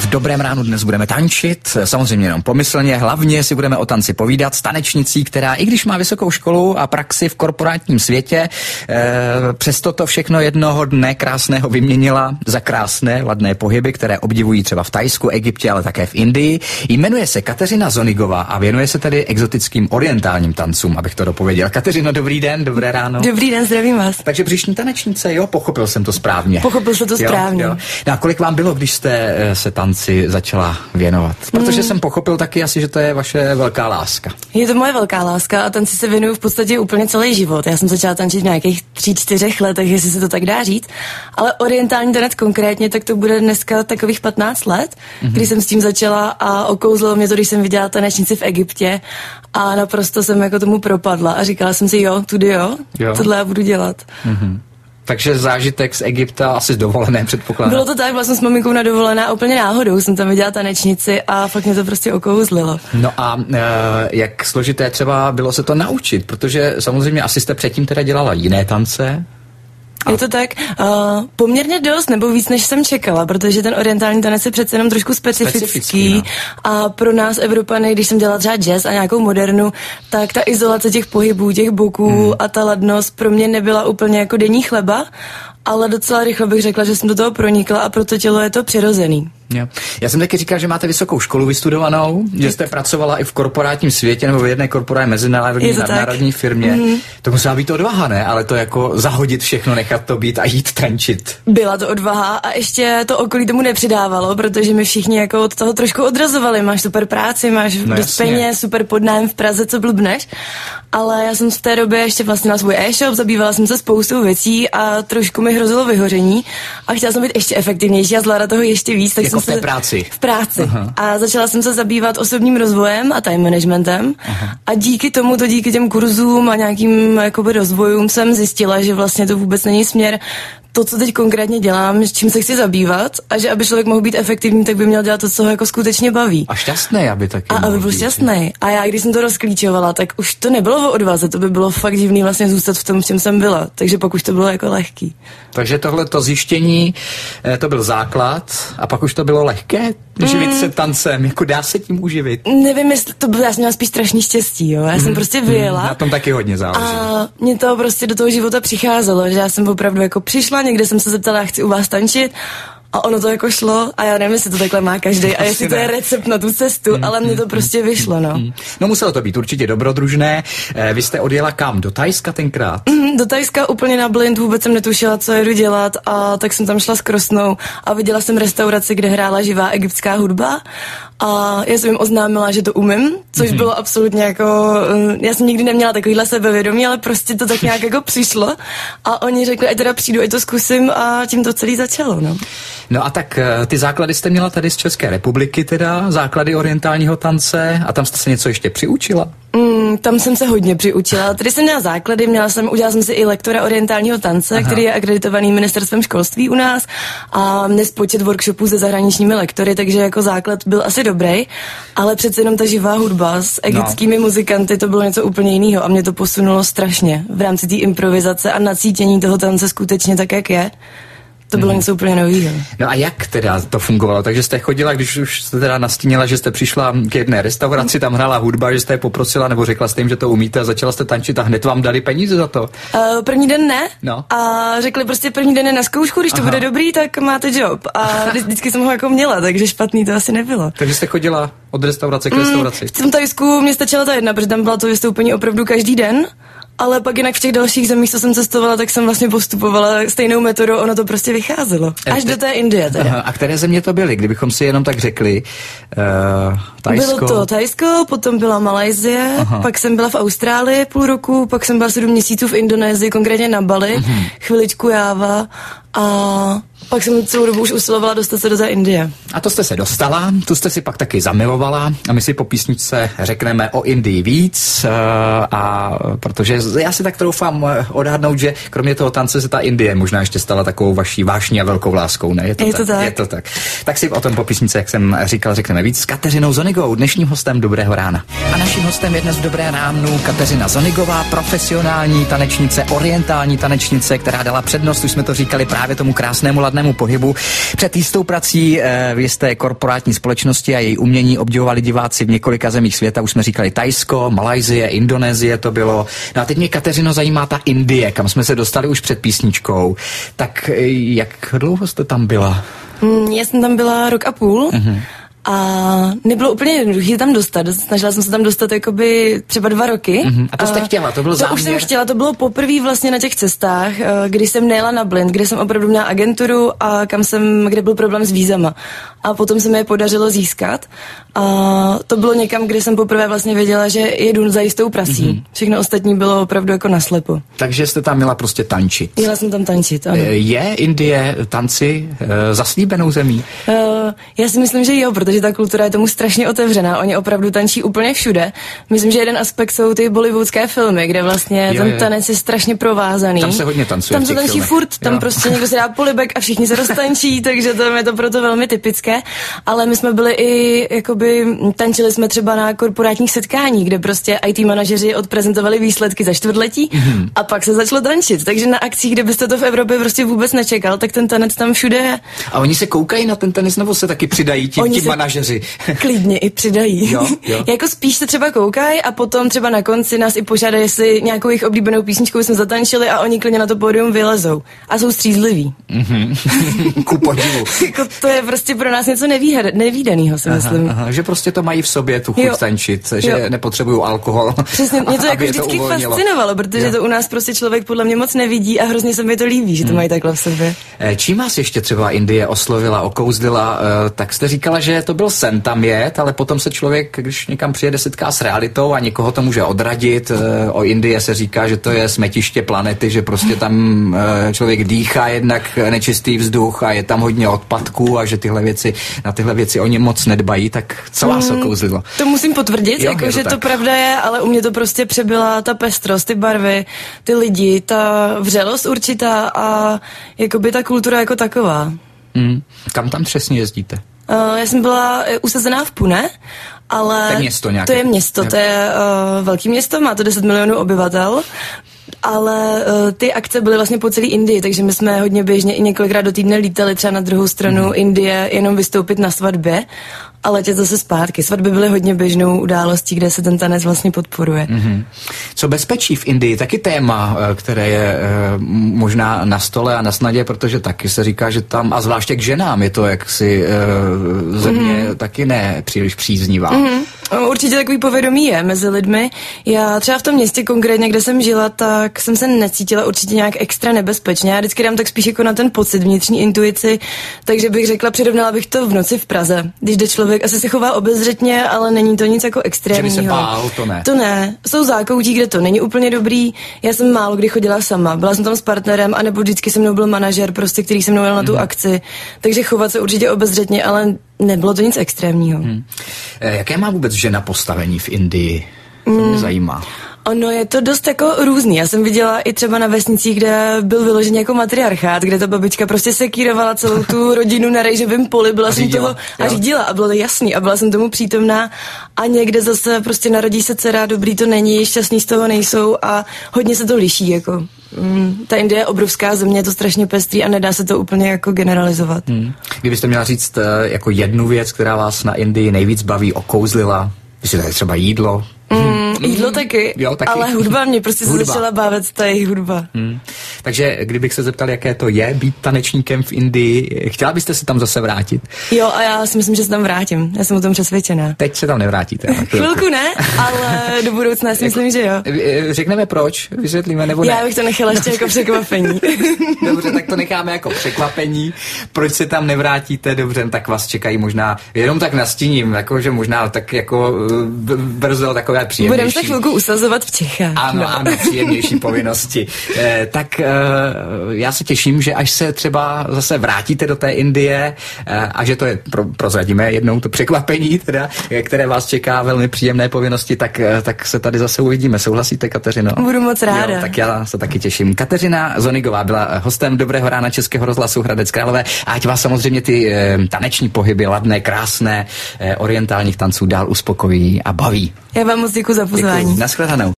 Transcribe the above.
Dobrém ránu dnes budeme tančit, samozřejmě jenom pomyslně, hlavně si budeme o tanci povídat s tanečnicí, která i když má vysokou školu a praxi v korporátním světě, přesto to všechno jednoho dne krásného vyměnila za krásné, ladné pohyby, které obdivují třeba v Thajsku, Egyptě, ale také v Indii. Jmenuje se Kateřina Zonigová a věnuje se tedy exotickým orientálním tancům, abych to dopověděl. Kateřino, dobrý den, dobré ráno. Dobrý den, zdravím vás. Takže břišní tanečnice, jo, pochopil jsem to správně. Pochopil jsem to správně. Jo. No a kolik vám bylo, když jste se tanci začala věnovat? Protože jsem pochopil taky asi, že to je vaše velká láska. Je to moje velká láska a tanci se věnuju v podstatě úplně celý život. Já jsem začala tančit v nějakých 3-4 letech, jestli se to tak dá říct. Ale orientální tanec konkrétně, tak to bude dneska takových 15 let, kdy jsem s tím začala a okouzlo mě to, když jsem viděla tanečnici v Egyptě a naprosto jsem jako tomu propadla a říkala jsem si tohle já budu dělat. Takže zážitek z Egypta asi z dovolené, předpokládám. Bylo to tak, byla jsem s maminkou na dovolené a úplně náhodou jsem tam viděla tanečnici a fakt mě to prostě okouzlilo. No a jak složité třeba bylo se to naučit, protože samozřejmě asi jste předtím teda dělala jiné tance. Je to tak, poměrně dost, nebo víc, než jsem čekala, protože ten orientální tanec je přece jenom trošku specifický no. A pro nás Evropany, když jsem dělala třeba jazz a nějakou modernu, tak ta izolace těch pohybů, těch boků a ta ladnost pro mě nebyla úplně jako denní chleba, ale docela rychle bych řekla, že jsem do toho pronikla a pro to tělo je to přirozený. Jo. Já jsem taky říkal, že máte vysokou školu vystudovanou, že jste pracovala i v korporátním světě nebo v jedné korporátní mezinárodní nadnárodní firmě. To musela být odvaha, ne? Ale to jako zahodit všechno, nechat to být a jít tančit. Byla to odvaha a ještě to okolí tomu nepřidávalo, protože my všichni jako od toho trošku odrazovali. Máš super práci, máš dost peněz, super podnájem v Praze, co blbneš. Ale já jsem v té době ještě vlastně na svůj e-shop, zabývala jsem se spoustou věcí a trošku mi hrozilo vyhoření a chtěla jsem být ještě efektivnější a zvládat toho ještě víc, tak jako v té práci. V práci. Aha. A začala jsem se zabývat osobním rozvojem a time managementem. Aha. A díky těm kurzům a nějakým jakoby rozvojům jsem zjistila, že vlastně to vůbec není směr to, co teď konkrétně dělám, s čím se chci zabývat a že aby člověk mohl být efektivní, tak by měl dělat to, co ho jako skutečně baví. A šťastný, aby taky. A aby byl šťastný. A já, když jsem to rozklíčovala, tak už to nebylo o odvaze, to by bylo fakt divný vlastně zůstat v tom, v čem jsem byla. Takže pak už to bylo jako lehký. Takže tohleto zjištění, to byl základ a pak už to bylo lehké živit se tancem, jako dá se tím uživit. Nevím, jestli to bylo, já jsem měla spíš strašný štěstí, jo. Já jsem prostě vyjela. Na tom taky hodně záleží. A mě to prostě do toho života přicházelo, že já jsem opravdu jako přišla, někde jsem se zeptala, já chci u vás tančit. A ono to jako šlo a já nevím, jestli to takhle má každý a jestli to je recept na tu cestu, ale mně to prostě vyšlo, no. No muselo to být určitě dobrodružné. Vy jste odjela kam? Do Thajska tenkrát? Do Thajska úplně na blind, vůbec jsem netušila, co jedu dělat a tak jsem tam šla s krosnou a viděla jsem restauraci, kde hrála živá egyptská hudba a já jsem jim oznámila, že to umím, což bylo absolutně jako, já jsem nikdy neměla takovýhle sebevědomí, ale prostě to tak nějak jako přišlo a oni řekli, ať teda přijdu, ať to zkusím a tím to celý začalo, no. No a tak ty základy jste měla tady z České republiky teda, základy orientálního tance a tam jste se něco ještě přiučila? Tam jsem se hodně přiučila. Tady jsem měla základy, udělala jsem si i lektora orientálního tance, který je akreditovaný ministerstvem školství u nás a nespočet workshopů se zahraničními lektory, takže jako základ byl asi dobrý, ale přece jenom ta živá hudba s egyptskými muzikanty, to bylo něco úplně jiného a mě to posunulo strašně v rámci té improvizace a nacítění toho tance skutečně tak, jak je. To bylo něco úplně nového. No a jak teda to fungovalo? Takže jste chodila, když už jste teda nastínila, že jste přišla k jedné restauraci, tam hrála hudba, že jste je poprosila nebo řekla jste jim, že to umíte a začala jste tančit a hned vám dali peníze za to? První den ne. No. A řekli prostě první den je na zkoušku, když to bude dobrý, tak máte job. A vždycky jsem ho jako měla, takže špatný to asi nebylo. Takže jste chodila od restaurace k restauraci? V tom Thajsku mě stačila ta jedna, protože tam byla to vystoupení opravdu každý den. Ale pak jinak v těch dalších zemích, co jsem cestovala, tak jsem vlastně postupovala stejnou metodou, ono to prostě vycházelo. Až do té Indie teda. Aha, a které země to byly, kdybychom si jenom tak řekli? Thajsko? Bylo to Thajsko, potom byla Malajsie, pak jsem byla v Austrálii půl roku, pak jsem byla 7 měsíců v Indonésii, konkrétně na Bali, chviličku Jáva a pak jsem celou dobu už usilovala dostat se do té Indie. A to jste se dostala, tu jste si pak taky zamilovala a my si po písničce řekneme o Indii víc a protože já si tak troufám odhadnout, že kromě toho tance se ta Indie možná ještě stala takovou vaší vášní a velkou láskou, ne? Je to tak? Je to tak. Tak si o tom po písničce, jak jsem říkal, řekneme víc s Kateřinou Zonigovou, dnešním hostem Dobrého rána. A naším hostem je dnes v Dobré ránu Kateřina Zonigová, profesionální tanečnice, orientální tanečnice, která dala přednost, už jsme to říkali, právě právě tomu krásnému ladnému pohybu. Před jistou prací v jisté korporátní společnosti a její umění obdivovali diváci v několika zemích světa. Už jsme říkali Thajsko, Malajsie, Indonésie to bylo. No a teď mě, Kateřino, zajímá ta Indie, kam jsme se dostali už před písničkou. Tak jak dlouho jste tam byla? Já jsem tam byla 1,5 roku. A nebylo úplně jednoduché tam dostat. Snažila jsem se tam dostat jakoby třeba 2 roky. A to jste chtěla, to byl záměr? To už jsem chtěla, to bylo poprvé vlastně na těch cestách, kdy jsem nejela na blind, kde jsem opravdu měla agenturu a kde byl problém s vízama. A potom se mi je podařilo získat. A to bylo někam, kde jsem poprvé vlastně věděla, že jedu za jistou prací. Všechno ostatní bylo opravdu jako naslepo. Takže jste tam měla prostě tančit. Měla jsem tam tančit, ano. Je Indie tanci zaslíbenou zemí? Já si myslím, že jo, protože ta kultura je tomu strašně otevřená. Oni opravdu tančí úplně všude. Myslím, že jeden aspekt jsou ty bollywoodské filmy, kde vlastně ten tanec je strašně provázaný. Tam se hodně tancuje. Tam se tančí furt, tam prostě někdo si dá polibek a všichni se roztančí, takže tam je to proto velmi typické. Ale my jsme byli i, tančili jsme třeba na korporátních setkání, kde prostě IT manažeři odprezentovali výsledky za čtvrtletí a pak se začalo tančit. Takže na akcích, kde byste to v Evropě prostě vůbec nečekal, tak ten tanec tam všude je. A oni se koukají na ten tenis, nebo se taky přidají ti manažeři? Klidně i přidají. Jo. Jako spíš se třeba koukají a potom třeba na konci nás i požádají, jestli nějakou jejich oblíbenou písničkou jsme zatančili a oni klidně na to pódium vylezou. A jsou střízliví. Ku podivu. To je prostě pro nás něco nevídanýho, si myslím. Že prostě to mají v sobě, tu chuť tančit, že nepotřebují alkohol. Přesně, mě to jako vždycky fascinovalo, protože to u nás prostě člověk podle mě moc nevidí a hrozně se mi to líbí, že to mají takhle v sobě. Čím vás ještě třeba Indie oslovila, okouzlila, tak jste říkala, že to byl sen tam jet, ale potom se člověk, když někam přijede, setká s realitou a někoho to může odradit. O Indii se říká, že to je smetiště planety, že prostě tam člověk dýchá jednak nečistý vzduch a je tam hodně odpadků a že na tyhle věci oni moc nedbají, tak co vás okouzlilo? To musím potvrdit, že to pravda je, ale u mě to prostě přebyla ta pestrost, ty barvy, ty lidi, ta vřelost určitá a jakoby ta kultura jako taková. Kam tam přesně jezdíte? Já jsem byla usazená v Pune, ale to je město nějaké. To je město, to je velké město, má to 10 milionů obyvatel. Ale ty akce byly vlastně po celé Indii, takže my jsme hodně běžně i několikrát do týdne lítali třeba na druhou stranu Indie, jenom vystoupit na svatbě a letět zase zpátky. Svatby byly hodně běžnou událostí, kde se ten tanec vlastně podporuje. Co bezpečí v Indii? Taky téma, které je možná na stole a na snadě, protože taky se říká, že tam, a zvláště k ženám, je to jaksi země taky ne příliš příznivá. Určitě takový povědomí je mezi lidmi. Já třeba v tom městě konkrétně, kde jsem žila, tak jsem se necítila určitě nějak extra nebezpečně. Já vždycky dám tak spíš jako na ten pocit, vnitřní intuici, takže bych řekla, přirovnala bych to v noci v Praze. Když jde člověk, asi se chová obezřetně, ale není to nic jako extrémního. Že by se bál, to ne. To ne. Jsou zákoutí, kde to není úplně dobrý. Já jsem málo kdy chodila sama. Byla jsem tam s partnerem, anebo vždycky se mnou byl manažer, prostě, který se mnou jel na tu akci. Takže chovat se určitě obezřetně, ale nebylo to nic extrémního. Jaké má vůbec žena postavení v Indii? To mě zajímá. Ono je to dost jako různý. Já jsem viděla i třeba na vesnicích, kde byl vyložený jako matriarchát, kde ta babička prostě sekírovala celou tu rodinu na rejžovém poli, byla jsem toho a řídila a bylo to jasný a byla jsem tomu přítomná a někde zase prostě narodí se dcera, dobrý to není, šťastný z toho nejsou a hodně se to liší jako. Ta Indie je obrovská země, je to strašně pestrý a nedá se to úplně jako generalizovat. Kdybyste měla říct jako jednu věc, která vás na Indii nejvíc baví, okouzlila, jestli to je třeba jídlo? Jídlo taky, ale hudba mě prostě se začala bavit, ta jejich hudba. Takže kdybych se zeptal, jaké to je být tanečníkem v Indii, chtěla byste se tam zase vrátit? Jo, a já si myslím, že se tam vrátím. Já jsem o tom přesvědčená. Teď se tam nevrátíte. Chvilku ne, ale do budoucna si myslím, že jo. Řekneme proč, vysvětlíme nebo ne? Já bych to nechala ještě jako překvapení. Dobře, tak to necháme jako překvapení. Proč se tam nevrátíte? Dobře, tak vás čekají možná, jenom tak nastíním, jako, že možná tak jako brzo takové příjemnější. Budeme se chvilku usazovat v Čechách. Ano, příjemnější povinnosti. Tak já se těším, že až se třeba zase vrátíte do té Indie a že to je, prozradíme jednou to překvapení, teda, které vás čeká, velmi příjemné povinnosti, tak se tady zase uvidíme. Souhlasíte, Kateřino? Budu moc ráda. Jo, tak já se taky těším. Kateřina Zonigová byla hostem Dobrého rána Českého rozhlasu Hradec Králové a ať vás samozřejmě ty taneční pohyby, ladné, krásné, orientálních tanců dál uspokojí a baví. Já vám moc děkuji za pozvání. Naschledanou.